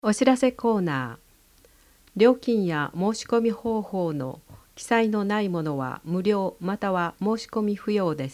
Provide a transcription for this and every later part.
お知らせコーナー。料金や申し込み方法の記載のないものは無料または申し込み不要です。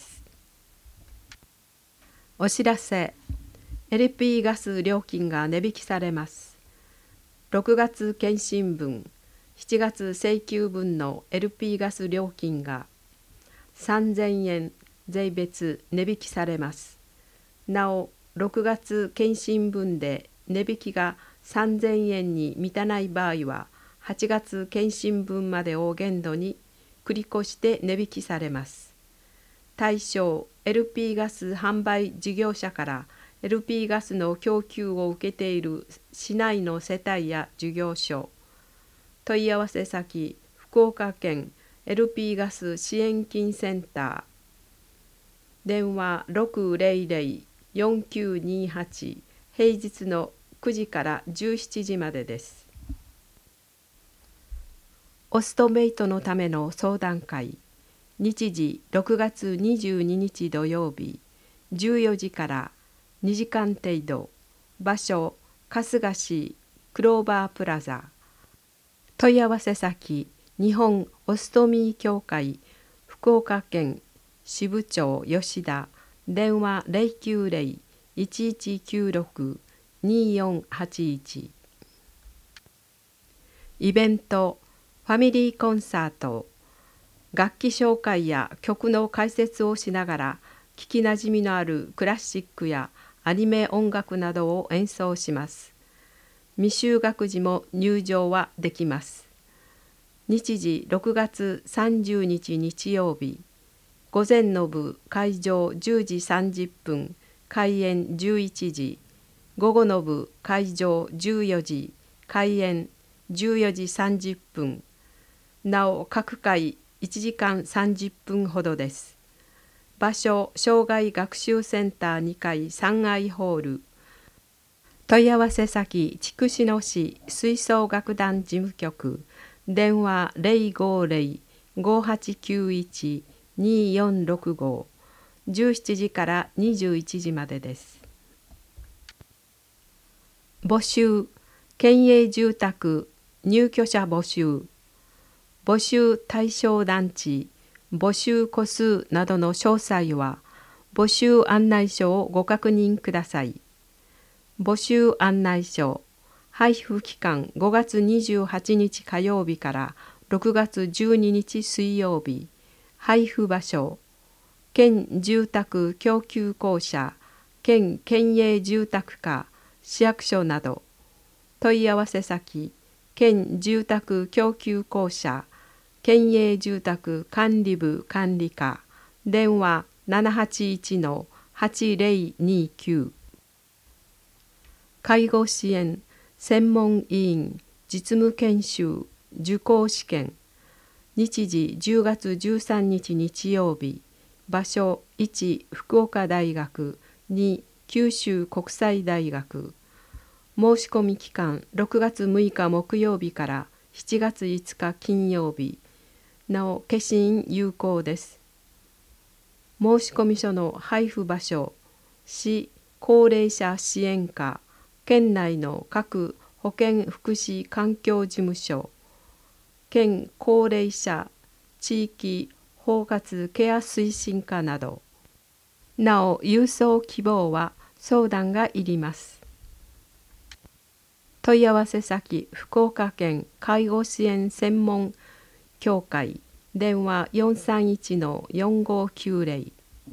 お知らせ。LP ガス料金が値引きされます。6月検針分、7月請求分の LP ガス料金が3000円税別値引きされます。なお、6月検針分で値引きが3000円に満たない場合は、8月検針分までを限度に繰り越して値引きされます。対象 LP ガス販売事業者から LP ガスの供給を受けている市内の世帯や事業所。問い合わせ先、福岡県 LP ガス支援金センター。電話600-4928、平日の9時から17時までです。オストメイトのための相談会。日時6月22日土曜日、14時から2時間程度。場所、春日市クローバープラザ。問い合わせ先、日本オストミー協会福岡県支部長吉田。電話090-1196-2481。イベント、ファミリーコンサート。楽器紹介や曲の解説をしながら、聞きなじみのあるクラシックやアニメ音楽などを演奏します。未就学児も入場はできます。日時6月30日日曜日。午前の部開場10時30分、開演11時。午後の部開場14時、開演14時30分。なお各回1時間30分ほどです。場所、障害学習センター2階3階ホール。問い合わせ先、筑紫野市吹奏楽団事務局。電話050-5891-2465。17時から21時までです。募集、県営住宅入居者募集。募集対象団地、募集戸数などの詳細は、募集案内書をご確認ください。募集案内書、配布期間5月28日火曜日から6月12日水曜日。配布場所、県住宅供給公社、県県営住宅課、市役所など。問い合わせ先、県住宅供給公社、県営住宅管理部管理課。電話781-8029。介護支援専門委員実務研修受講試験。日時10月13日日曜日。場所1福岡大学、2九州国際大学。申し込み期間6月6日木曜日から7月5日金曜日。なお消印有効です。申込書の配布場所、市高齢者支援課、県内の各保健福祉環境事務所、県高齢者地域包括ケア推進課など。なお郵送希望は相談がいります。問い合わせ先、福岡県介護支援専門協会。電話431-4590。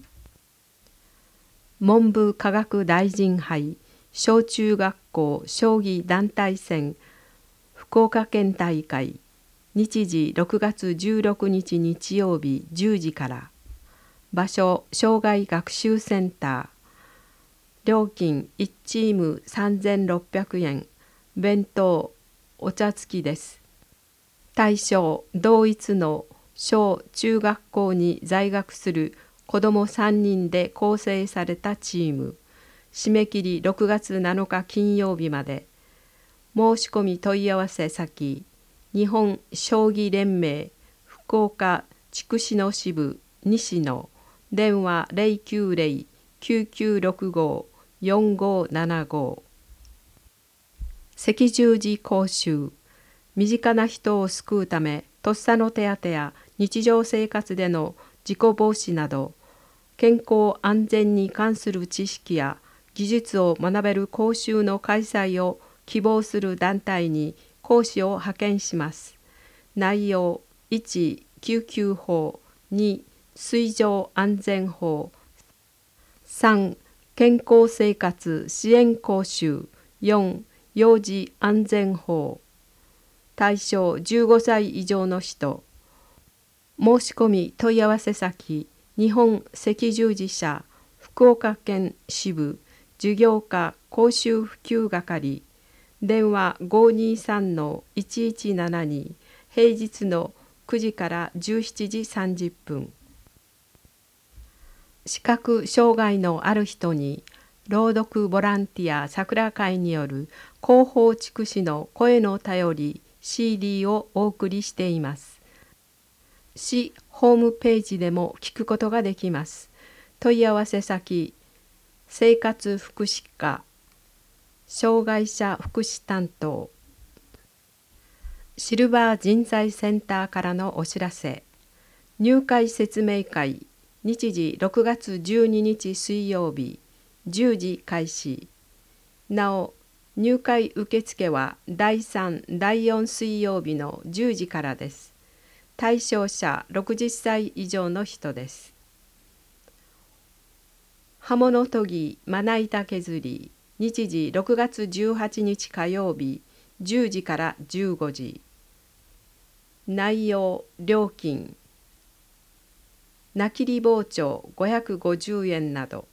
文部科学大臣杯小中学校将棋団体戦福岡県大会。日時6月16日日曜日10時から。場所、障害学習センター。料金1チーム3600円。弁当、お茶付きです。対象、同一の小中学校に在学する子ども3人で構成されたチーム。締め切り6月7日金曜日まで。申し込み問い合わせ先、日本将棋連盟福岡筑紫野支部西野。電話090-9965-4575。 赤十字講習、身近な人を救うため、とっさの手当や日常生活での事故防止など、健康安全に関する知識や技術を学べる講習の開催を希望する団体に講師を派遣します。内容1、救急法、2、水上安全法、3、健康生活支援講習、4、幼児安全法。対象15歳以上の人。申し込み問い合わせ先、日本赤十字社福岡県支部事業課講習普及係、電話523-1172、平日の9時から17時30分。視覚障害のある人に朗読ボランティア桜会による広報筑紫の声の頼り CD をお送りしています。市ホームページでも聞くことができます。問い合わせ先、生活福祉課、障害者福祉担当。シルバー人材センターからのお知らせ。入会説明会、日時6月12日水曜日、10時開始。なお、入会受付は第3、第4水曜日の10時からです。対象者60歳以上の人です。刃物研ぎまな板削り、日時6月18日火曜日、10時から15時。内容、料金、菜切り包丁550円など。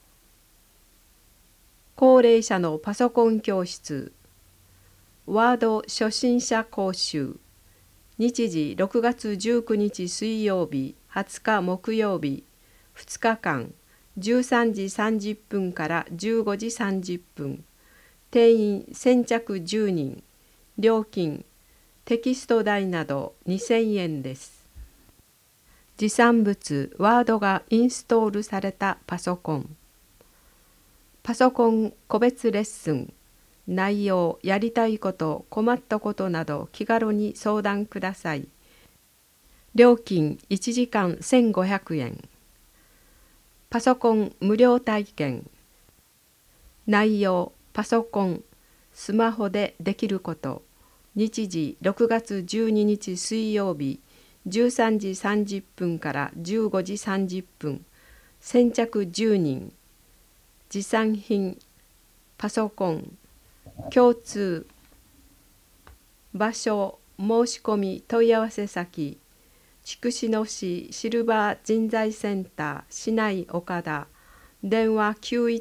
高齢者のパソコン教室、ワード初心者講習、日時6月19日水曜日、20日木曜日、2日間、13時30分から15時30分。定員先着10人。料金、テキスト代など2000円です。持参物、ワードがインストールされたパソコン。パソコン個別レッスン。内容、やりたいこと、困ったことなど気軽に相談ください。料金1時間1500円。パソコン無料体験。内容、パソコン、スマホでできること。日時6月12日水曜日、13時30分から15時30分。先着10人。持参品、パソコン、共通。場所、申し込み問い合わせ先、筑紫野市シルバー人材センター市内岡田、電話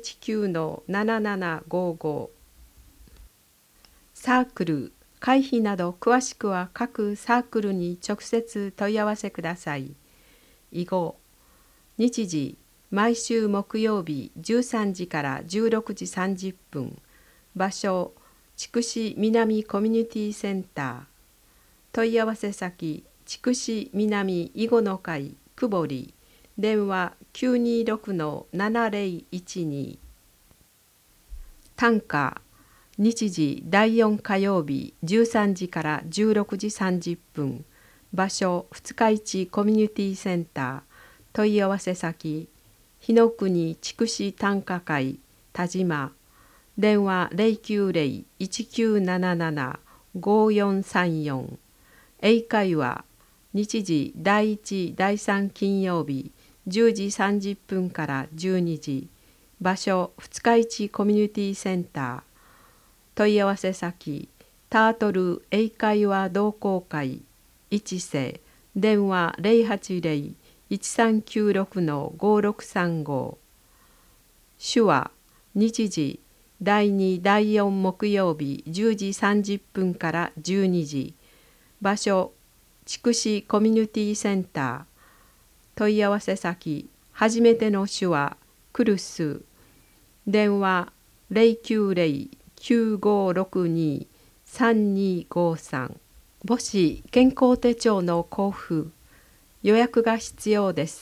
919-7755。サークル、会費など詳しくは各サークルに直接問い合わせください。以後、日時、毎週木曜日13時から16時30分。場所、筑紫南コミュニティセンター。問い合わせ先、筑紫南囲碁の会久堀、電話926-7012。単価、日時第4火曜日13時から16時30分。場所、二日市コミュニティセンター。問い合わせ先、日の国筑紫短歌会田島、電話090-1977-5434。英会話、日時第1、第3金曜日10時30分から12時。場所、二日市コミュニティセンター。問い合わせ先、タートル英会話同好会一世、電話080-1396-5635。手話、日時第2、第4木曜日10時30分から12時。場所、筑紫コミュニティセンター。問い合わせ先、初めての手話、クルス。電話090-9562-3253。母子健康手帳の交付、予約が必要です。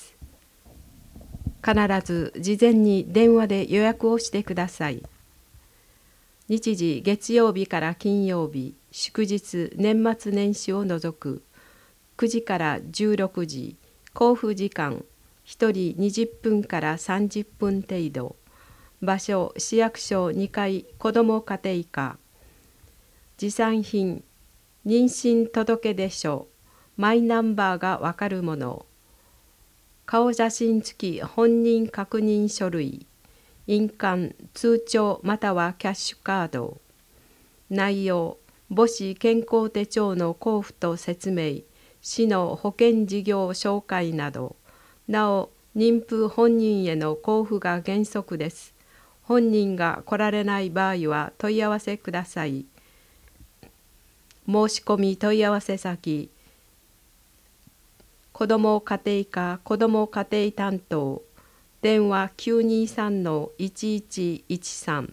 必ず事前に電話で予約をしてください。 日時月曜日から金曜日、祝日年末年始を除く9時から16時、交付時間1人20分から30分程度。場所市役所2階子ども家庭課。持参品妊娠届出書、マイナンバーがわかるもの、顔写真付き本人確認書類、印鑑、通帳またはキャッシュカード。内容、母子健康手帳の交付と説明、市の保険事業紹介など。なお、妊婦本人への交付が原則です。本人が来られない場合は問い合わせください。申し込み問い合わせ先、子ども家庭課子ども家庭担当、電話 923-1113。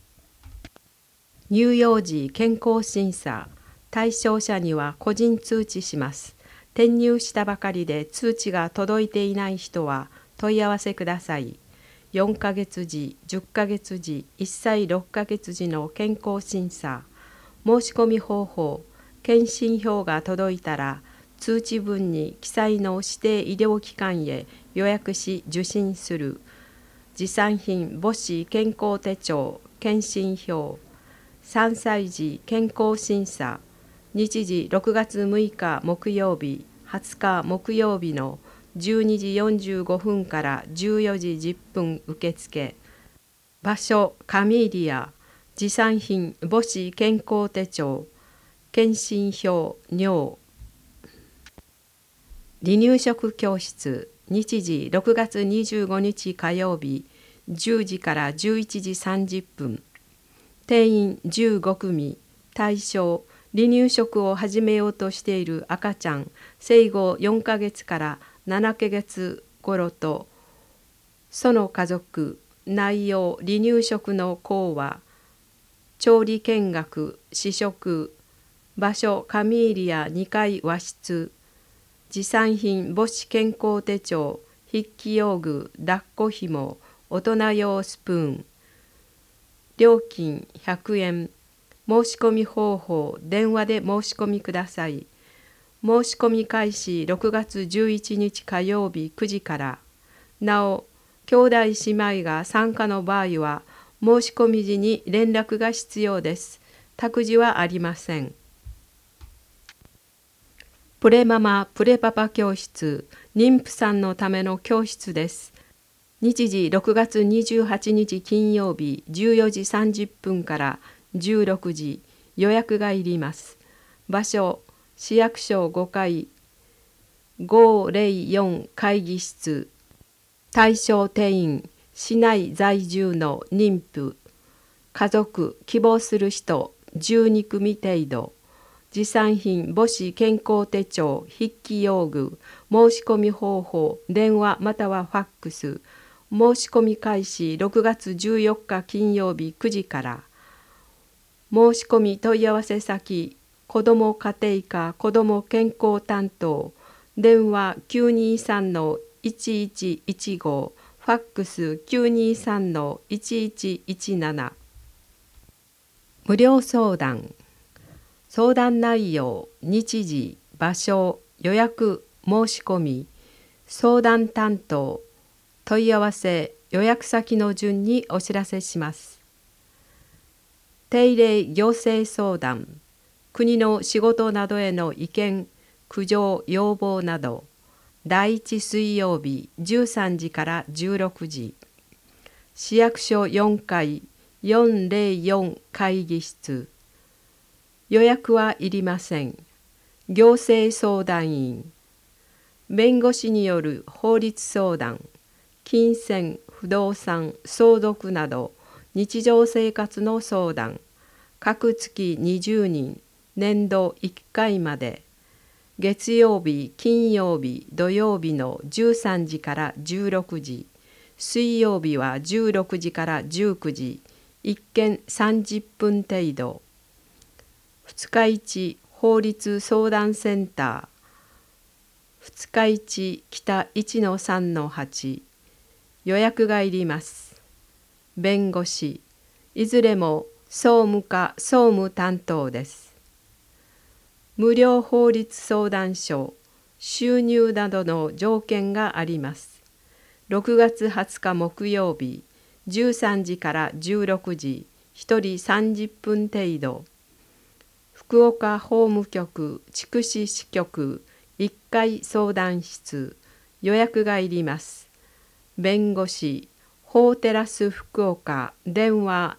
乳幼児健康審査、対象者には個人通知します。転入したばかりで通知が届いていない人は問い合わせください。4ヶ月時、10ヶ月時、1歳6ヶ月時の健康審査。申し込み方法、検診票が届いたら、通知文に記載の指定医療機関へ予約し受診する。持参品母子健康手帳、検診票。3歳児健康審査。日時6月6日木曜日、20日木曜日の12時45分から14時10分受付。場所カミーリア。持参品母子健康手帳、検診票、尿。離乳食教室。日時6月25日火曜日、10時から11時30分。定員15組。対象、離乳食を始めようとしている赤ちゃん、生後4ヶ月から7ヶ月頃と、その家族。内容、離乳食の講話、調理見学、試食。場所、カミーリア2階和室。持参品母子健康手帳、筆記用具、抱っこひも、大人用スプーン。料金100円。申し込み方法、電話で申し込みください。申し込み開始6月11日火曜日9時から。なお、兄弟姉妹が参加の場合は、申し込み時に連絡が必要です。託児はありません。プレママ・プレパパ教室、妊婦さんのための教室です。日時6月28日金曜日14時30分から16時、予約がいります。場所、市役所5階504会議室。対象定員、市内在住の妊婦、家族、希望する人12組程度。持参品母子健康手帳、筆記用具。申し込み方法、電話またはファックス。申し込み開始6月14日金曜日9時から。申し込み問い合わせ先、子ども家庭課子ども健康担当、電話 923-1115、ファックス 923-1117。無料相談。相談内容、日時、場所、予約、申し込み、相談担当、問い合わせ、予約先の順にお知らせします。定例行政相談、国の仕事などへの意見、苦情、要望など、第1水曜日13時から16時、市役所4階404会議室。予約はいりません。行政相談員。弁護士による法律相談、金銭、不動産、相続など日常生活の相談。各月20人、年度1回まで。月曜日、金曜日、土曜日の13時から16時。水曜日は16時から19時。一件30分程度。二日市法律相談センター。二日市北 1-3-8。予約がいります。弁護士。いずれも総務課総務担当です。無料法律相談所、収入などの条件があります。6月20日木曜日、13時から16時、1人30分程度。福岡法務局筑紫支局1階相談室、予約がいります。弁護士、法テラス福岡、電話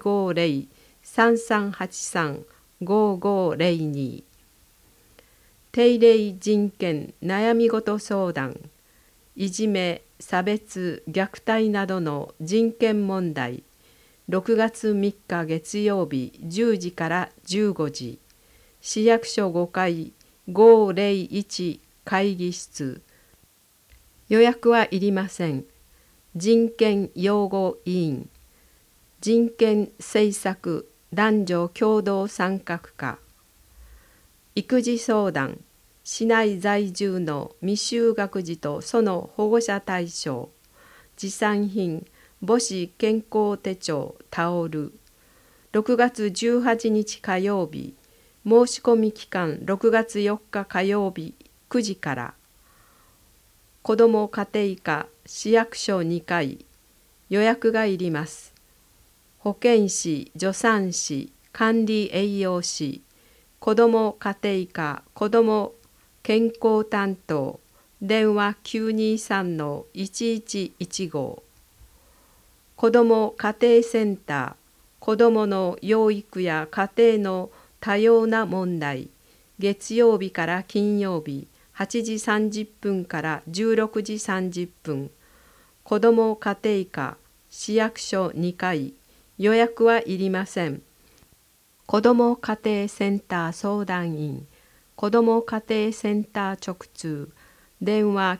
050-3383-5502。定例人権悩み事相談、いじめ、差別、虐待などの人権問題、6月3日月曜日10時から15時、市役所5階501会議室。予約はいりません。人権擁護委員、人権政策男女共同参画課。育児相談、市内在住の未就学児とその保護者対象。持参品、母子健康手帳タオル。6月18日火曜日、申し込み期間6月4日火曜日9時から。子ども家庭課市役所2階、予約がいります。保健師、助産師、管理栄養士、子ども家庭課子ども健康担当、電話923-1115。子ども家庭センター、子どもの養育や家庭の多様な問題、月曜日から金曜日、8時30分から16時30分。子ども家庭課市役所2階、予約はいりません。子ども家庭センター相談員、子ども家庭センター直通、電話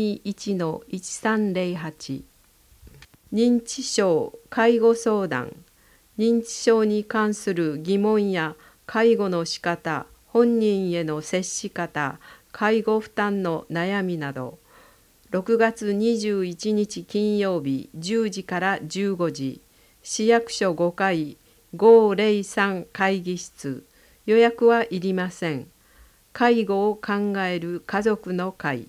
921-1308。認知症介護相談、認知症に関する疑問や介護の仕方、本人への接し方、介護負担の悩みなど、6月21日金曜日10時から15時、市役所5階503会議室、予約はいりません。介護を考える家族の会。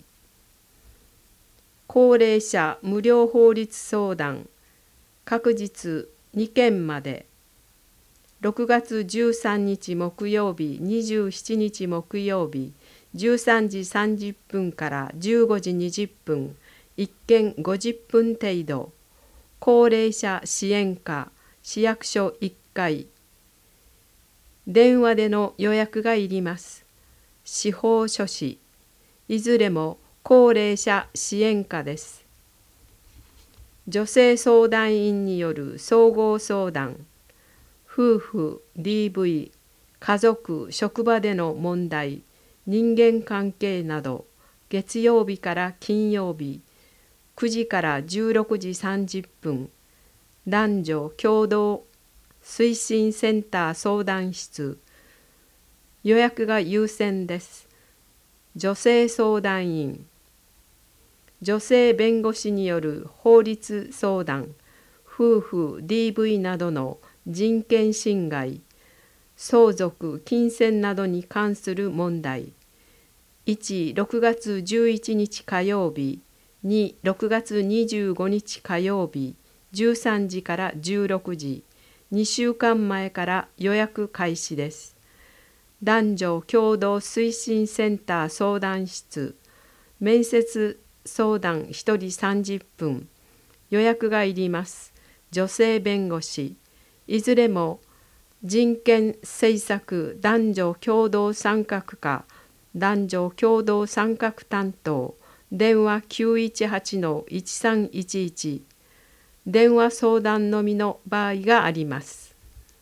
高齢者無料法律相談、確日2件まで。6月13日木曜日、27日木曜日、13時30分から15時20分、1件50分程度。高齢者支援課、市役所1階。電話での予約がいります。司法書士、いずれも高齢者支援課です。女性相談員による総合相談、夫婦、DV、家族、職場での問題、人間関係など、月曜日から金曜日、9時から16時30分、男女共同推進センター相談室、予約が優先です。女性相談員、女性弁護士による法律相談、夫婦 DV などの人権侵害、相続・金銭などに関する問題。1、6月11日火曜日、2、6月25日火曜日、13時から16時、2週間前から予約開始です。男女共同推進センター相談室、面接相談1人30分、予約がいります。女性弁護士、いずれも人権政策男女共同参画課、男女共同参画担当、電話918-1311、電話相談のみの場合があります。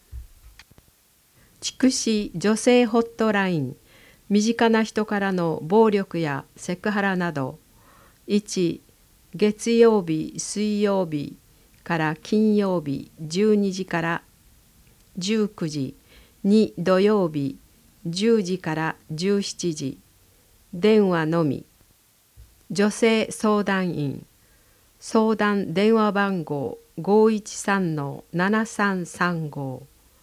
筑紫女性ホットライン、身近な人からの暴力やセクハラなど。1、月曜日、水曜日から金曜日12時から19時、2、土曜日10時から17時、電話のみ。女性相談員、相談電話番号513-7335。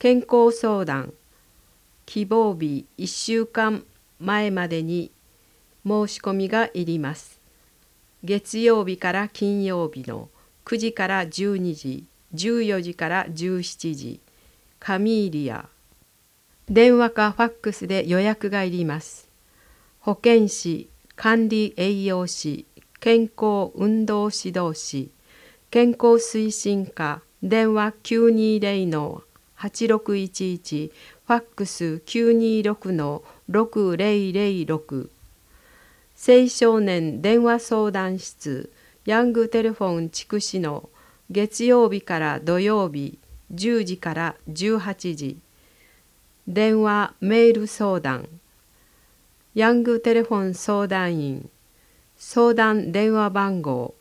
健康相談、希望日1週間前までに申し込みがいります。月曜日から金曜日の9時から12時、14時から17時、カミーリア。電話かファックスで予約がいります。保健師、管理栄養士、健康運動指導士、健康推進課、電話920-8611、ファックス926-6006。青少年電話相談室、ヤングテレフォン筑紫の月曜日から土曜日10時から18時。電話メール相談、ヤングテレフォン相談員、相談電話番号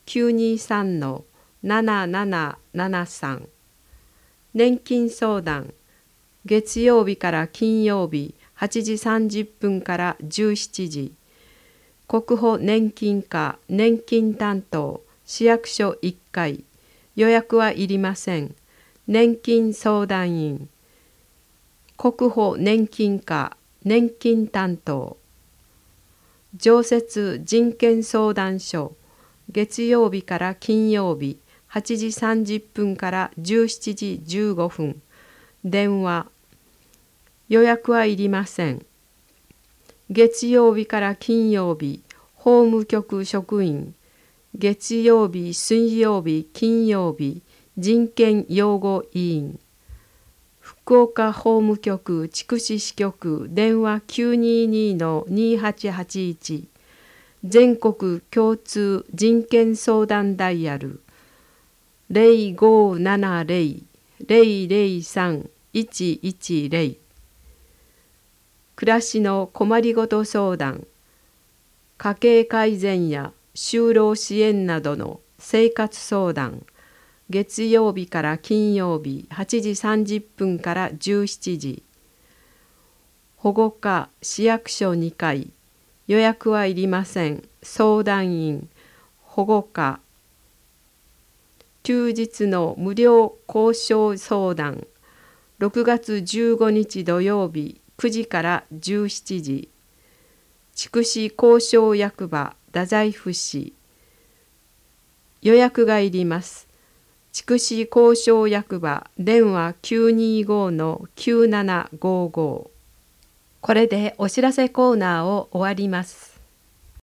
923-7773。年金相談、月曜日から金曜日8時30分から17時。国保年金課年金担当、市役所1階。予約はいりません。年金相談員、国保年金課年金担当。常設人権相談所、月曜日から金曜日8時30分から17時15分。電話、予約はいりません。月曜日から金曜日、法務局職員、月曜日、水曜日、金曜日、人権擁護委員。福岡法務局筑紫支局電話922-2881。全国共通人権相談ダイヤル0570-003-110。暮らしの困りごと相談、家計改善や就労支援などの生活相談、月曜日から金曜日8時30分から17時。保護課市役所2階。予約はいりません。相談員、保護課。休日の無料交渉相談、6月15日土曜日9時から17時。筑紫交渉役場太宰府市。予約がいります。筑紫交渉役場電話925-9755。これでお知らせコーナーを終わります。